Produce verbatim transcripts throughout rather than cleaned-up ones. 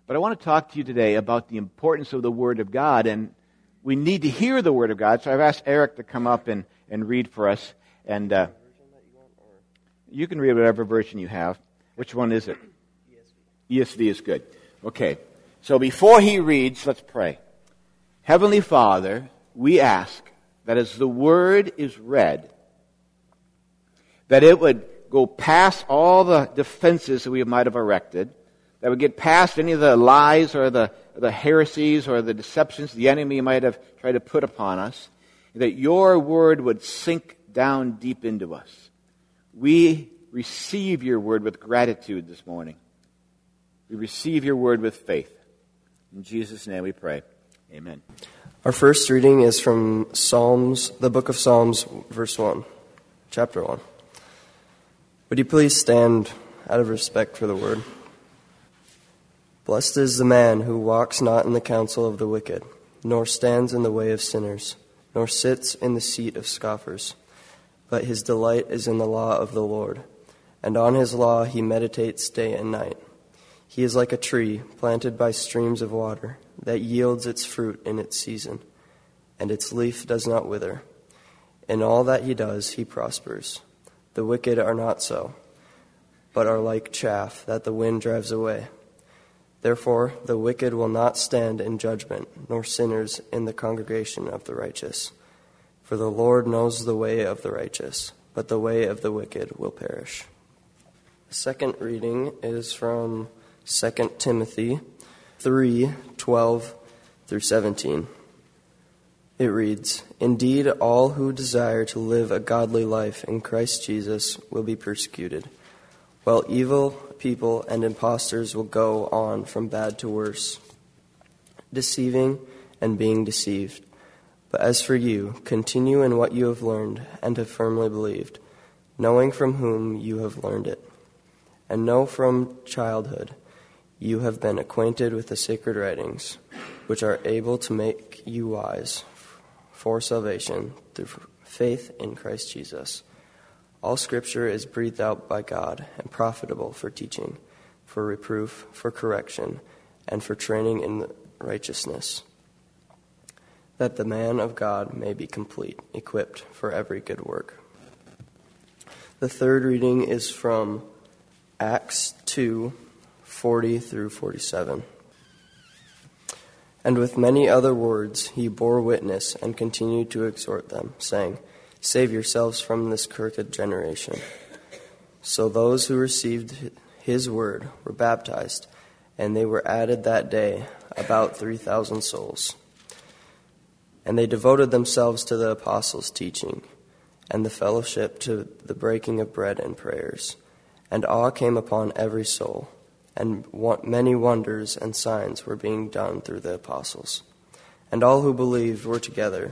But I want to talk to you today about the importance of the Word of God, and we need to hear the Word of God. So I've asked Eric to come up and, and read for us. And uh, you can read whatever version you have. Which one is it? E S V. E S V is good. Okay. So before he reads, let's pray. Heavenly Father, we ask that as the Word is read, that it would go past all the defenses that we might have erected, that would get past any of the lies or the, the heresies or the deceptions the enemy might have tried to put upon us, that your Word would sink down deep into us. We receive your Word with gratitude this morning. We receive your Word with faith. In Jesus' name we pray. Amen. Our first reading is from Psalms, the book of Psalms, verse one, chapter one. Would you please stand out of respect for the word? Blessed is the man who walks not in the counsel of the wicked, nor stands in the way of sinners, nor sits in the seat of scoffers. But his delight is in the law of the Lord, and on his law he meditates day and night. He is like a tree planted by streams of water, that yields its fruit in its season, and its leaf does not wither. In all that he does, he prospers. The wicked are not so, but are like chaff that the wind drives away. Therefore, the wicked will not stand in judgment, nor sinners in the congregation of the righteous. For the Lord knows the way of the righteous, but the way of the wicked will perish. The second reading is from Second Timothy three, twelve through seventeen. It reads, Indeed, all who desire to live a godly life in Christ Jesus will be persecuted, while evil people and impostors will go on from bad to worse, deceiving and being deceived. But as for you, continue in what you have learned and have firmly believed, knowing from whom you have learned it. And know from childhood you have been acquainted with the sacred writings, which are able to make you wise for salvation through faith in Christ Jesus. All Scripture is breathed out by God and profitable for teaching, for reproof, for correction, and for training in righteousness, that the man of God may be complete, equipped for every good work. The third reading is from Acts two, forty through forty-seven. And with many other words he bore witness and continued to exhort them, saying, Save yourselves from this crooked generation. So those who received his word were baptized, and they were added that day about three thousand souls. And they devoted themselves to the apostles' teaching, and the fellowship, to the breaking of bread and prayers. And awe came upon every soul, and many wonders and signs were being done through the apostles. And all who believed were together,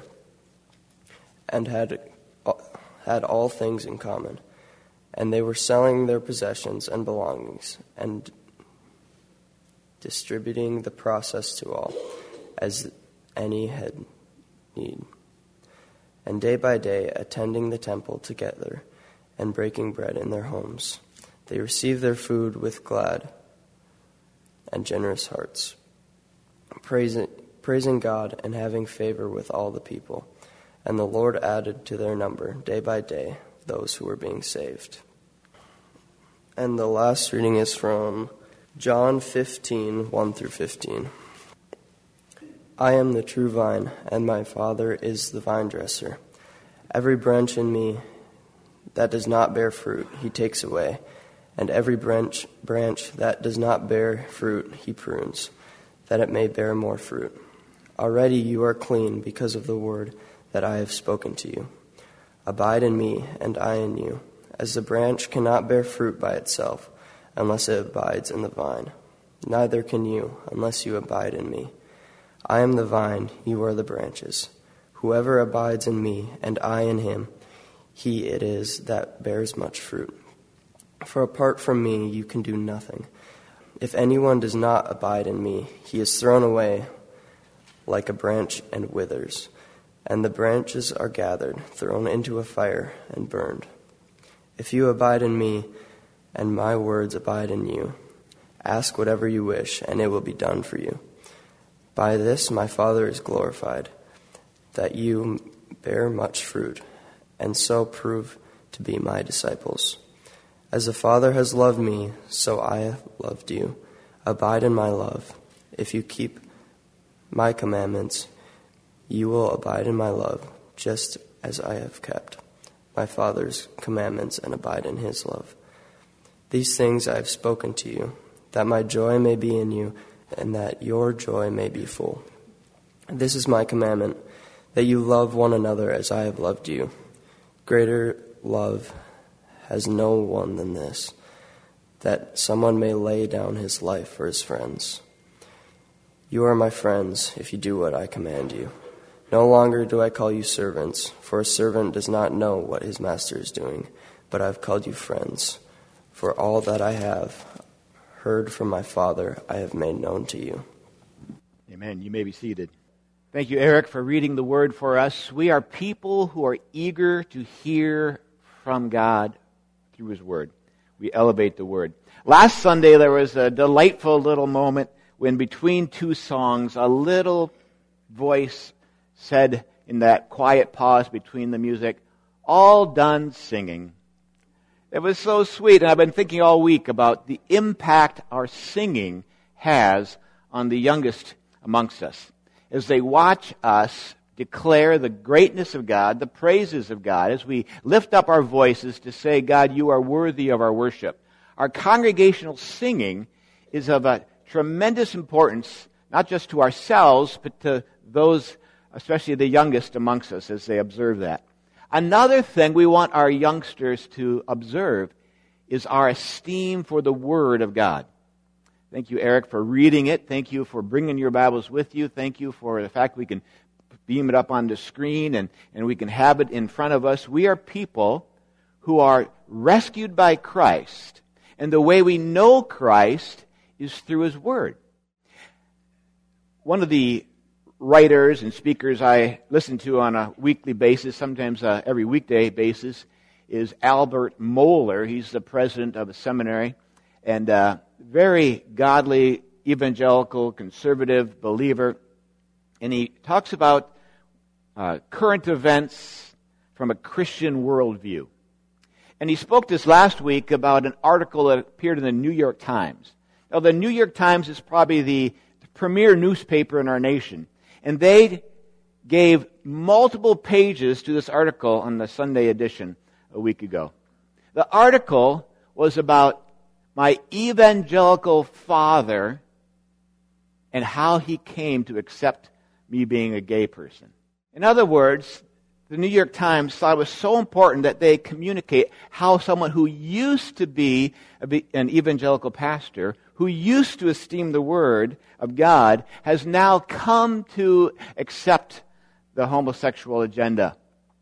and had had all things in common. And they were selling their possessions and belongings, and distributing the process to all, as any had need. And day by day, attending the temple together, and breaking bread in their homes, they received their food with glad and generous hearts, praising, praising God and having favor with all the people. And the Lord added to their number, day by day, those who were being saved. And the last reading is from John fifteen, one through fifteen. I am the true vine, and my Father is the vine dresser. Every branch in me that does not bear fruit, he takes away. And every branch, branch that does not bear fruit, he prunes, that it may bear more fruit. Already you are clean because of the word that I have spoken to you. Abide in me, and I in you. As the branch cannot bear fruit by itself, unless it abides in the vine, neither can you, unless you abide in me. I am the vine, you are the branches. Whoever abides in me, and I in him, he it is that bears much fruit. For apart from me, you can do nothing. If anyone does not abide in me, he is thrown away like a branch and withers. And the branches are gathered, thrown into a fire, and burned. If you abide in me, and my words abide in you, Ask whatever you wish, and it will be done for you. By this my Father is glorified, that you bear much fruit, and so prove to be my disciples. As the Father has loved me, so I have loved you. Abide in my love. If you keep my commandments, you will abide in my love, just as I have kept my Father's commandments and abide in his love. These things I have spoken to you, that my joy may be in you, and that your joy may be full. This is my commandment, that you love one another as I have loved you. Greater love has no one than this, that someone may lay down his life for his friends. You are my friends if you do what I command you. No longer do I call you servants, for a servant does not know what his master is doing, but I have called you friends. For all that I have heard from my Father, I have made known to you. Amen. You may be seated. Thank you, Eric, for reading the word for us. We are people who are eager to hear from God through his word. We elevate the word. Last Sunday, there was a delightful little moment when between two songs, a little voice said in that quiet pause between the music, "All done singing." It was so sweet, and I've been thinking all week about the impact our singing has on the youngest amongst us. As they watch us declare the greatness of God, the praises of God, as we lift up our voices to say, "God, you are worthy of our worship." Our congregational singing is of a tremendous importance, not just to ourselves, but to those, especially the youngest amongst us, as they observe that. Another thing we want our youngsters to observe is our esteem for the Word of God. Thank you, Eric, for reading it. Thank you for bringing your Bibles with you. Thank you for the fact we can beam it up on the screen and, and we can have it in front of us. We are people who are rescued by Christ, and the way we know Christ is through his Word. One of the writers and speakers I listen to on a weekly basis, sometimes uh, every weekday basis, is Albert Mohler. He's the president of a seminary and a very godly, evangelical, conservative believer. And he talks about uh, current events from a Christian worldview. And he spoke this last week about an article that appeared in the New York Times. Now, the New York Times is probably the premier newspaper in our nation. And they gave multiple pages to this article on the Sunday edition a week ago. The article was about my evangelical father and how he came to accept me being a gay person. In other words, the New York Times thought it was so important that they communicate how someone who used to be an evangelical pastor, who used to esteem the Word of God, has now come to accept the homosexual agenda.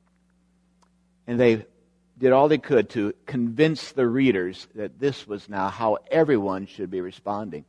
And they did all they could to convince the readers that this was now how everyone should be responding.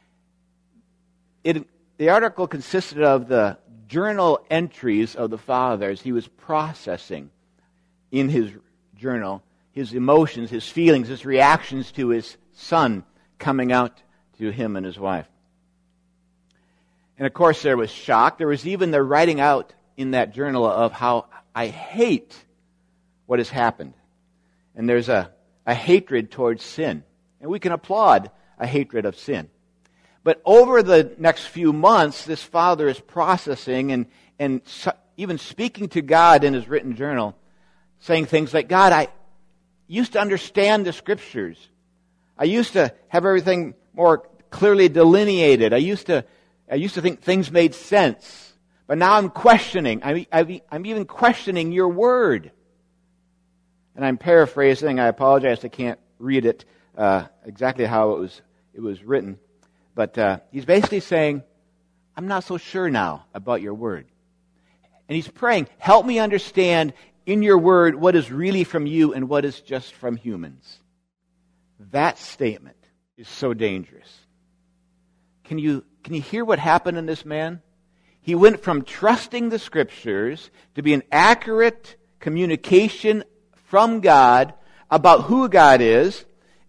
It, the article consisted of the journal entries of the father as he was processing in his journal his emotions, his feelings, his reactions to his son coming out to him and his wife. And of course there was shock. There was even the writing out in that journal of how I hate what has happened. And there's a, a hatred towards sin. And we can applaud a hatred of sin. But over the next few months, this father is processing and, and even speaking to God in his written journal, saying things like, "God, I used to understand the Scriptures. I used to have everything more clearly delineated. I used to, I used to think things made sense. But now I'm questioning. I'm, I'm even questioning your Word." And I'm paraphrasing. I apologize. I can't read it uh, exactly how it was it was written. But uh, he's basically saying, "I'm not so sure now about your Word." And he's praying, "Help me understand in your Word what is really from you and what is just from humans." That statement is so dangerous. Can you, can you hear what happened in this man? He went from trusting the Scriptures to be an accurate communication from God about who God is,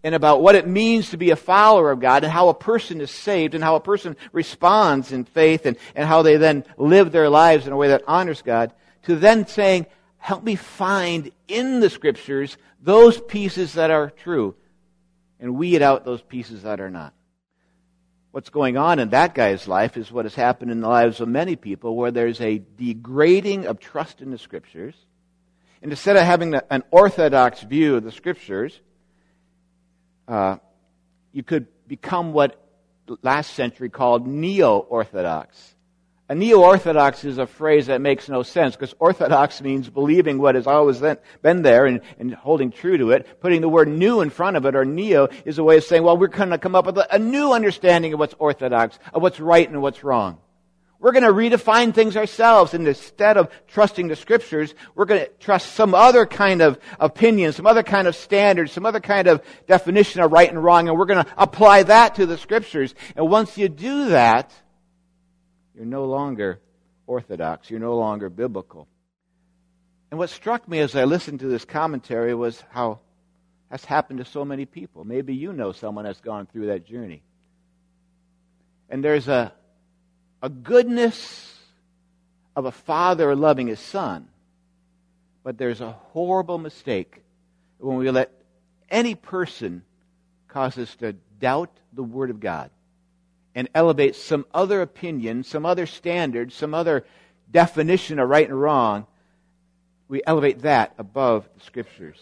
and about what it means to be a follower of God and how a person is saved and how a person responds in faith and, and how they then live their lives in a way that honors God, to then saying, help me find in the Scriptures those pieces that are true and weed out those pieces that are not. What's going on in that guy's life is what has happened in the lives of many people, where there's a degrading of trust in the Scriptures. And instead of having an orthodox view of the Scriptures, uh, you could become what last century called neo-orthodox. A neo-orthodox is a phrase that makes no sense, because orthodox means believing what has always been there and, and holding true to it. Putting the word new in front of it, or neo, is a way of saying, well, we're going to come up with a, a new understanding of what's orthodox, of what's right and what's wrong. We're going to redefine things ourselves, and instead of trusting the Scriptures, we're going to trust some other kind of opinion, some other kind of standard, some other kind of definition of right and wrong, and we're going to apply that to the Scriptures. And once you do that, you're no longer orthodox. You're no longer biblical. And what struck me as I listened to this commentary was how that's happened to so many people. Maybe you know someone that's gone through that journey. And there's a, a goodness of a father loving his son, but there's a horrible mistake when we let any person cause us to doubt the Word of God and elevate some other opinion, some other standard, some other definition of right and wrong. We elevate that above the Scriptures.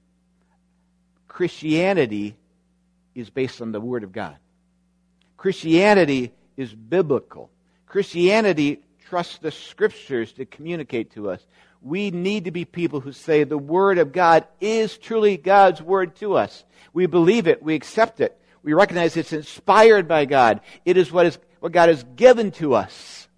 Christianity is based on the Word of God. Christianity is biblical. Christianity trusts the Scriptures to communicate to us. We need to be people who say the Word of God is truly God's Word to us. We believe it. We accept it. We recognize it's inspired by God. It is what is what God has given to us.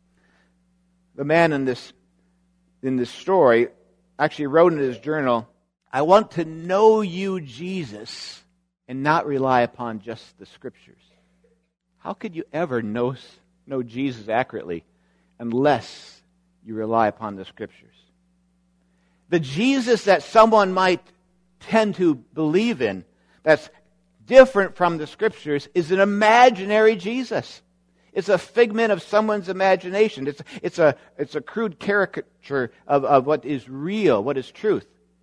The man in this in this story actually wrote in his journal, I want to know you, Jesus, and not rely upon just the Scriptures. How could you ever know, know Jesus accurately unless you rely upon the Scriptures? The Jesus that someone might tend to believe in, that's different from the Scriptures, is an imaginary Jesus. It's a figment of someone's imagination. It's, it's, a, it's a crude caricature of, of what is real, what is truth.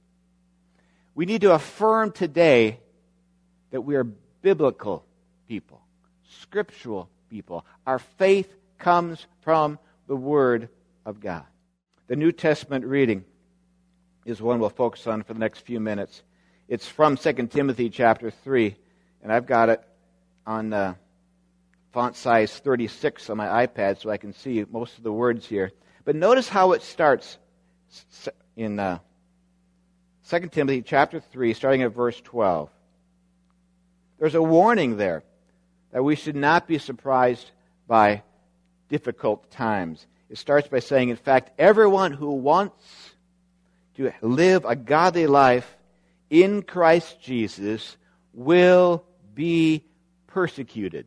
We need to affirm today that we are biblical people, scriptural people. Our faith comes from the Word of God. The New Testament reading is one we'll focus on for the next few minutes. It's from Second Timothy chapter three. And I've got it on uh, font size thirty-six on my iPad so I can see most of the words here. But notice how it starts in uh, Second Timothy chapter three, starting at verse twelve. There's a warning there that we should not be surprised by difficult times. It starts by saying, in fact, everyone who wants to live a godly life in Christ Jesus will be persecuted.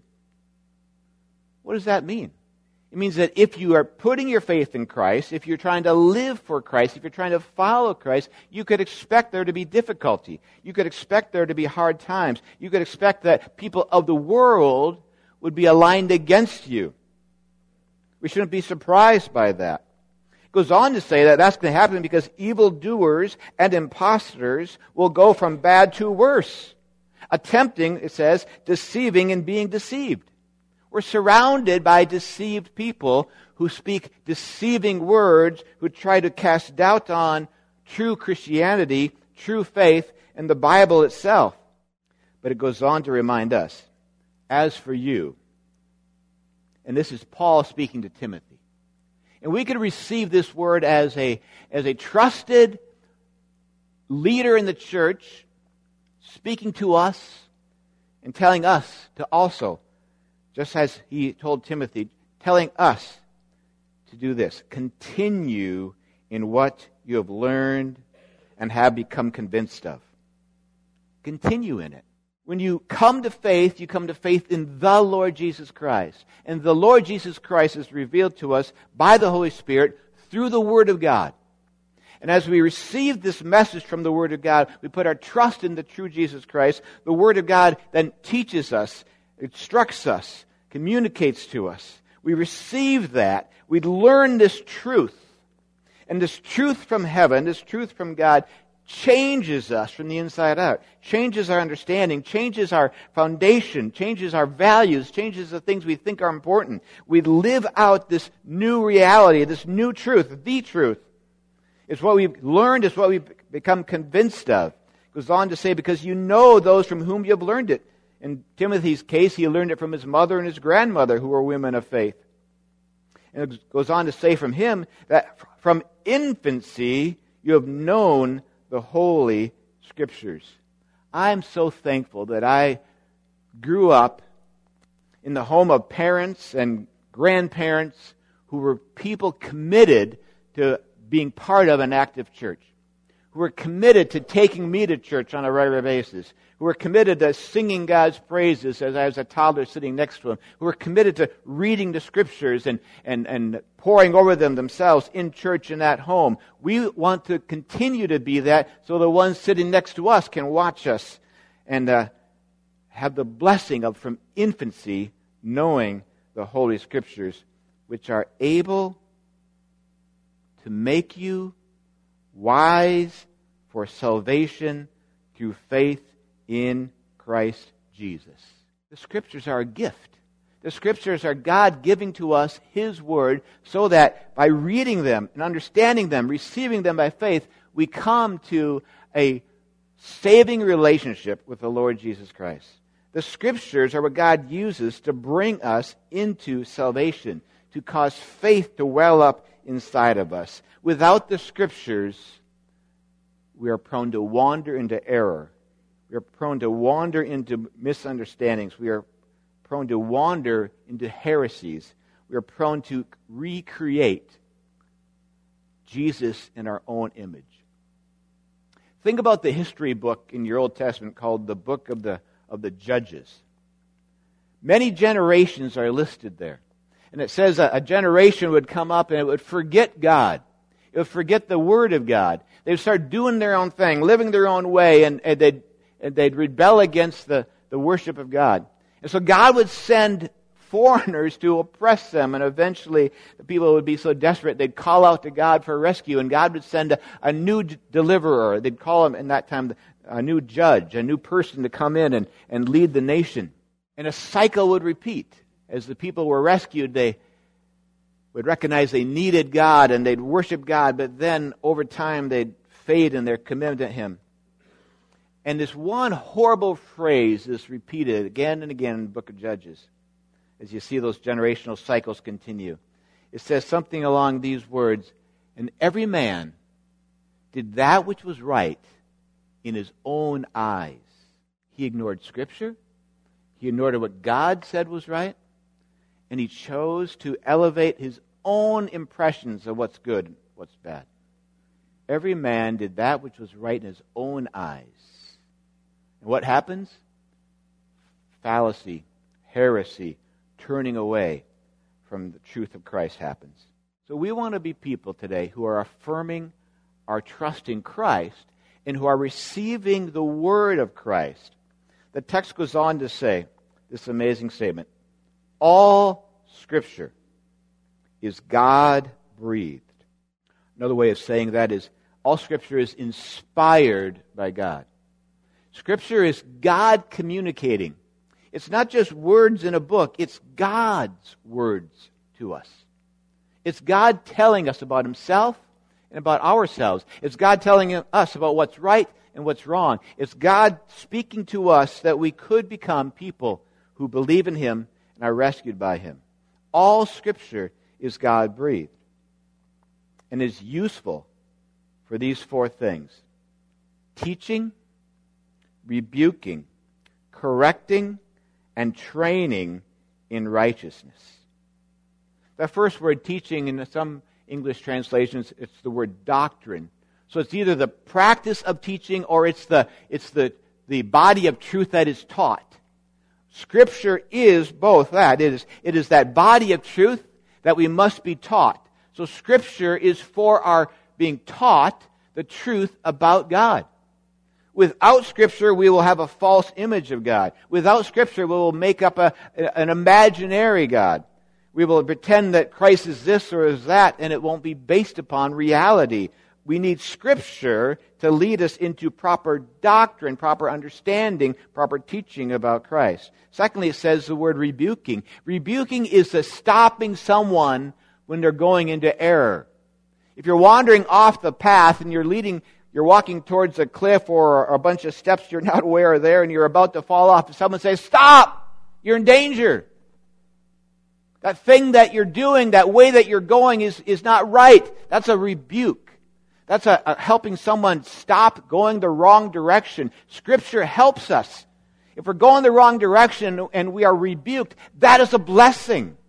What does that mean? It means that if you are putting your faith in Christ, if you're trying to live for Christ, if you're trying to follow Christ, you could expect there to be difficulty. You could expect there to be hard times. You could expect that people of the world would be aligned against you. We shouldn't be surprised by that. It goes on to say that that's going to happen because evildoers and impostors will go from bad to worse. Attempting, it says, deceiving and being deceived. We're surrounded by deceived people who speak deceiving words, who try to cast doubt on true Christianity, true faith, and the Bible itself. But it goes on to remind us, as for you, and this is Paul speaking to Timothy, and we can receive this word as a, as a trusted leader in the church, speaking to us and telling us to also, just as he told Timothy, telling us to do this. Continue in what you have learned and have become convinced of. Continue in it. When you come to faith, you come to faith in the Lord Jesus Christ. And the Lord Jesus Christ is revealed to us by the Holy Spirit through the Word of God. And as we receive this message from the Word of God, we put our trust in the true Jesus Christ. The Word of God then teaches us, instructs us, communicates to us. We receive that. We learn this truth. And this truth from heaven, this truth from God, changes us from the inside out, changes our understanding, changes our foundation, changes our values, changes the things we think are important. We live out this new reality, this new truth, the truth. It's what we've learned, it's what we've become convinced of. It goes on to say, because you know those from whom you have learned it. In Timothy's case, he learned it from his mother and his grandmother, who were women of faith. And it goes on to say from him that from infancy you have known the Holy Scriptures. I'm so thankful that I grew up in the home of parents and grandparents who were people committed to being part of an active church, who were committed to taking me to church on a regular basis, who were committed to singing God's praises as I was a toddler sitting next to him, who were committed to reading the Scriptures and, and, and poring over them themselves in church in that home. We want to continue to be that so the ones sitting next to us can watch us and uh, have the blessing of from infancy knowing the Holy Scriptures, which are able to make you wise for salvation through faith in Christ Jesus. The Scriptures are a gift. The Scriptures are God giving to us His Word so that by reading them and understanding them, receiving them by faith, we come to a saving relationship with the Lord Jesus Christ. The Scriptures are what God uses to bring us into salvation, to cause faith to well up inside of us. Without the Scriptures, we are prone to wander into error. We are prone to wander into misunderstandings. We are prone to wander into heresies. We are prone to recreate Jesus in our own image. Think about the history book in your Old Testament called the Book of the, of the Judges. Many generations are listed there. And it says a, a generation would come up and it would forget God. It would forget the Word of God. They would start doing their own thing, living their own way, and, and they'd, and they'd rebel against the, the worship of God. And so God would send foreigners to oppress them, and eventually the people would be so desperate they'd call out to God for rescue, and God would send a, a new d- deliverer. They'd call him in that time a new judge, a new person to come in and, and lead the nation. And a cycle would repeat. As the people were rescued, they would recognize they needed God and they'd worship God, but then over time they'd fade in their commitment to Him. And this one horrible phrase is repeated again and again in the book of Judges as you see those generational cycles continue. It says something along these words, and every man did that which was right in his own eyes. He ignored Scripture. He ignored what God said was right. And he chose to elevate his own impressions of what's good and what's bad. Every man did that which was right in his own eyes. And what happens? Fallacy, heresy, turning away from the truth of Christ happens. So we want to be people today who are affirming our trust in Christ and who are receiving the Word of Christ. The text goes on to say this amazing statement. All Scripture is God-breathed. Another way of saying that is all Scripture is inspired by God. Scripture is God communicating. It's not just words in a book. It's God's words to us. It's God telling us about Himself and about ourselves. It's God telling us about what's right and what's wrong. It's God speaking to us that we could become people who believe in Him and are rescued by Him. All Scripture is God-breathed and is useful for these four things: teaching, rebuking, correcting, and training in righteousness. The first word, teaching, in some English translations, it's the word doctrine. So it's either the practice of teaching or it's the it's the, the body of truth that is taught. Scripture is both that. It is, it is that body of truth that we must be taught. So Scripture is for our being taught the truth about God. Without Scripture, we will have a false image of God. Without Scripture, we will make up a, an imaginary God. We will pretend that Christ is this or is that, and it won't be based upon reality. We need Scripture to lead us into proper doctrine, proper understanding, proper teaching about Christ. Secondly, it says the word rebuking. Rebuking is the stopping someone when they're going into error. If you're wandering off the path and you're leading, you're walking towards a cliff or a bunch of steps you're not aware are there and you're about to fall off, and someone says, "Stop! You're in danger. That thing that you're doing, that way that you're going is, is not right." That's a rebuke. That's a, a helping someone stop going the wrong direction. Scripture helps us. If we're going the wrong direction and we are rebuked, that is a blessing.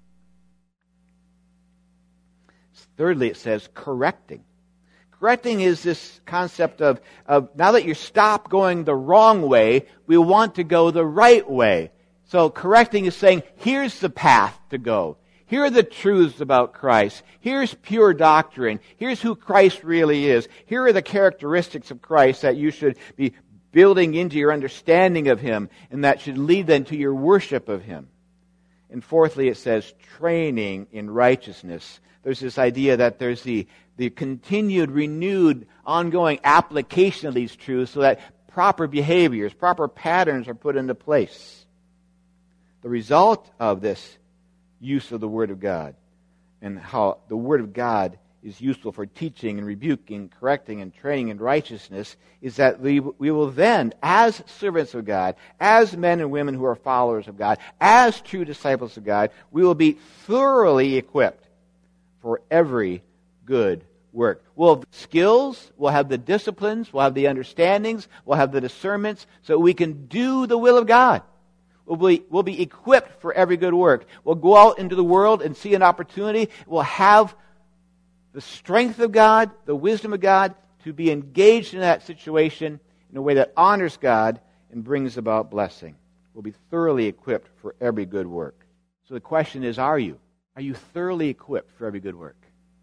Thirdly, it says correcting. Correcting is this concept of, of now that you stop going the wrong way, we want to go the right way. So correcting is saying, here's the path to go. Here are the truths about Christ. Here's pure doctrine. Here's who Christ really is. Here are the characteristics of Christ that you should be building into your understanding of Him, and that should lead then to your worship of Him. And fourthly, it says training in righteousness. There's this idea that there's the, the continued, renewed, ongoing application of these truths so that proper behaviors, proper patterns are put into place. The result of this use of the Word of God and how the Word of God is useful for teaching and rebuking, correcting and training in righteousness is that we, we will then, as servants of God, as men and women who are followers of God, as true disciples of God, we will be thoroughly equipped for every good work. We'll have the skills, we'll have the disciplines, we'll have the understandings, we'll have the discernments so we can do the will of God. We'll be, we'll be equipped for every good work. We'll go out into the world and see an opportunity. We'll have the strength of God, the wisdom of God, to be engaged in that situation in a way that honors God and brings about blessing. We'll be thoroughly equipped for every good work. So the question is, are you? Are you thoroughly equipped for every good work?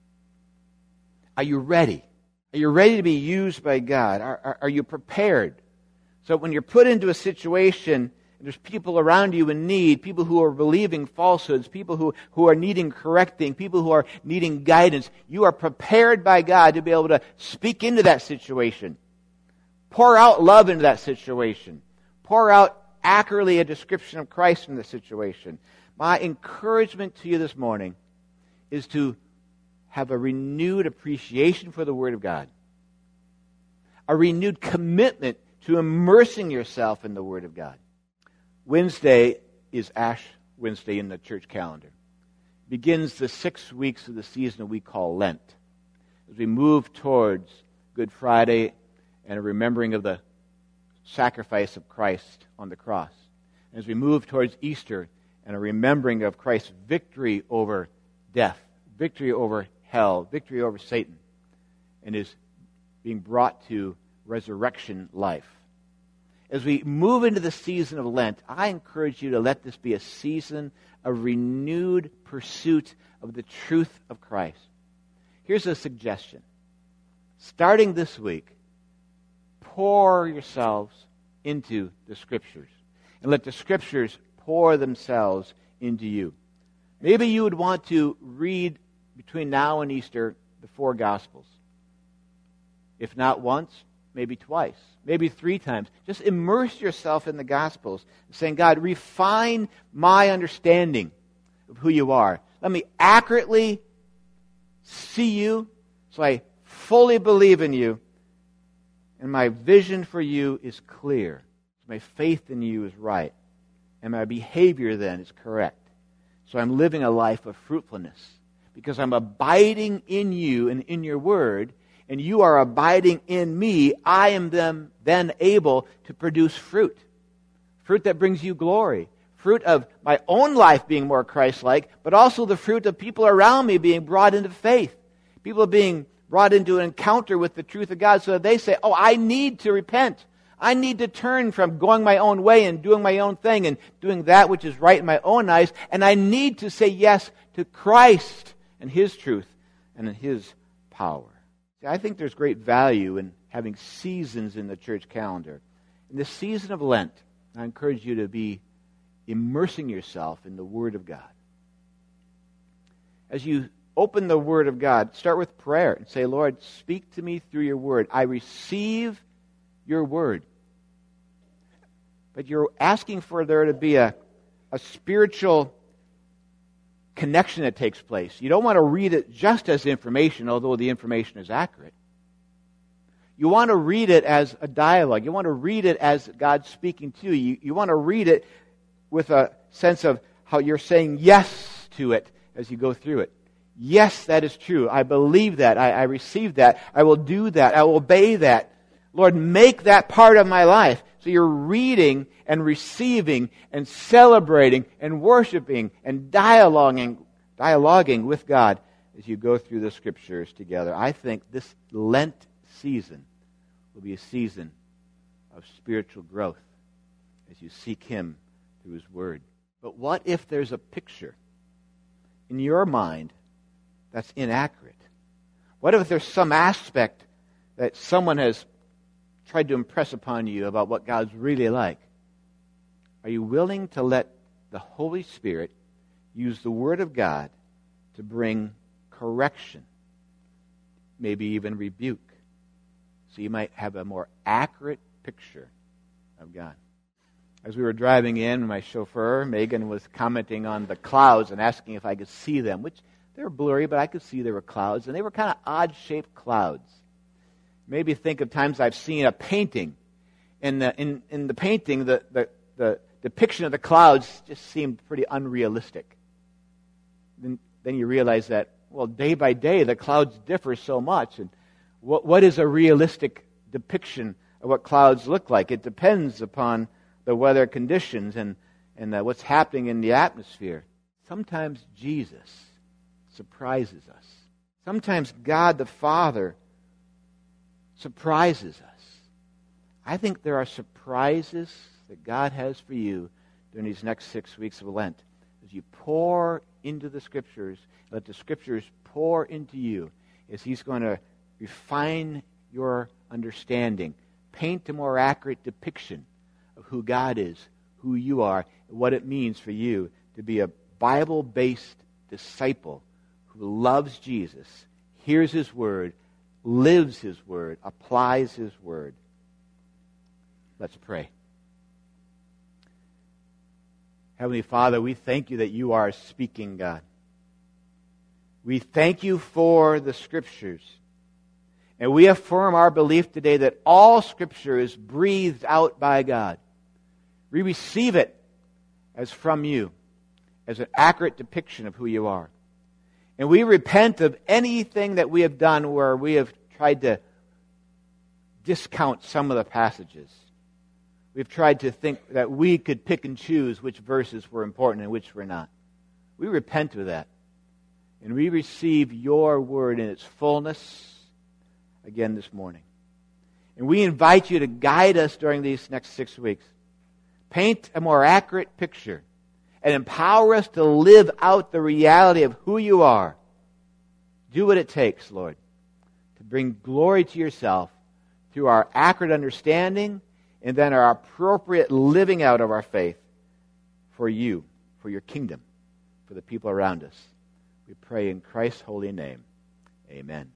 Are you ready? Are you ready to be used by God? Are, are, are you prepared? So when you're put into a situation, there's people around you in need, people who are believing falsehoods, people who, who are needing correcting, people who are needing guidance. You are prepared by God to be able to speak into that situation. Pour out love into that situation. Pour out accurately a description of Christ in the situation. My encouragement to you this morning is to have a renewed appreciation for the Word of God. A renewed commitment to immersing yourself in the Word of God. Wednesday is Ash Wednesday in the church calendar. It begins the six weeks of the season we call Lent. As we move towards Good Friday and a remembering of the sacrifice of Christ on the cross. As we move towards Easter and a remembering of Christ's victory over death, victory over hell, victory over Satan, and is being brought to resurrection life. As we move into the season of Lent, I encourage you to let this be a season of renewed pursuit of the truth of Christ. Here's a suggestion. Starting this week, pour yourselves into the Scriptures, and let the Scriptures pour themselves into you. Maybe you would want to read between now and Easter the four Gospels. If not once, maybe twice, maybe three times. Just immerse yourself in the Gospels, saying, God, refine my understanding of who you are. Let me accurately see you so I fully believe in you, and my vision for you is clear. So my faith in you is right, and my behavior then is correct. So I'm living a life of fruitfulness because I'm abiding in you and in your word, and you are abiding in me. I am then, then able to produce fruit. Fruit that brings you glory. Fruit of my own life being more Christ-like, but also the fruit of people around me being brought into faith. People being brought into an encounter with the truth of God so that they say, oh, I need to repent. I need to turn from going my own way and doing my own thing and doing that which is right in my own eyes. And I need to say yes to Christ and His truth and His power. See, I think there's great value in having seasons in the church calendar. In the season of Lent, I encourage you to be immersing yourself in the Word of God. As you open the Word of God, start with prayer and say, Lord, speak to me through your Word. I receive your Word. But you're asking for there to be a, a spiritual connection that takes place. You don't want to read it just as information, although the information is accurate. You want to read it as a dialogue. You want to read it as God speaking to you. You, you want to read it with a sense of how you're saying yes to it as you go through it. Yes, that is true. I believe that. I, I receive that. I will do that. I will obey that. Lord, make that part of my life. So you're reading and receiving and celebrating and worshiping and dialoguing, dialoguing with God as you go through the Scriptures together. I think this Lent season will be a season of spiritual growth as you seek Him through His Word. But what if there's a picture in your mind that's inaccurate? What if there's some aspect that someone has tried to impress upon you about what God's really like? Are you willing to let the Holy Spirit use the Word of God to bring correction, maybe even rebuke, so you might have a more accurate picture of God? As we were driving in, my chauffeur, Megan, was commenting on the clouds and asking if I could see them, which they were blurry, but I could see there were clouds, and they were kind of odd-shaped clouds. Maybe think of times I've seen a painting. In the, in, in the painting, the, the, the depiction of the clouds just seemed pretty unrealistic. Then, then you realize that, well, day by day, the clouds differ so much. And what, what is a realistic depiction of what clouds look like? It depends upon the weather conditions and, and uh, what's happening in the atmosphere. Sometimes Jesus surprises us. Sometimes God the Father surprises us. I think there are surprises that God has for you during these next six weeks of Lent. As you pour into the Scriptures, let the Scriptures pour into you, as He's going to refine your understanding, paint a more accurate depiction of who God is, who you are, and what it means for you to be a Bible-based disciple who loves Jesus, hears His Word, lives His Word, applies His Word. Let's pray. Heavenly Father, we thank you that you are a speaking God. We thank you for the Scriptures. And we affirm our belief today that all Scripture is breathed out by God. We receive it as from you, as an accurate depiction of who you are. And we repent of anything that we have done where we have tried to discount some of the passages. We've tried to think that we could pick and choose which verses were important and which were not. We repent of that. And we receive your word in its fullness again this morning. And we invite you to guide us during these next six weeks. Paint a more accurate picture and empower us to live out the reality of who you are. Do what it takes, Lord, to bring glory to yourself through our accurate understanding and then our appropriate living out of our faith for you, for your kingdom, for the people around us. We pray in Christ's holy name. Amen.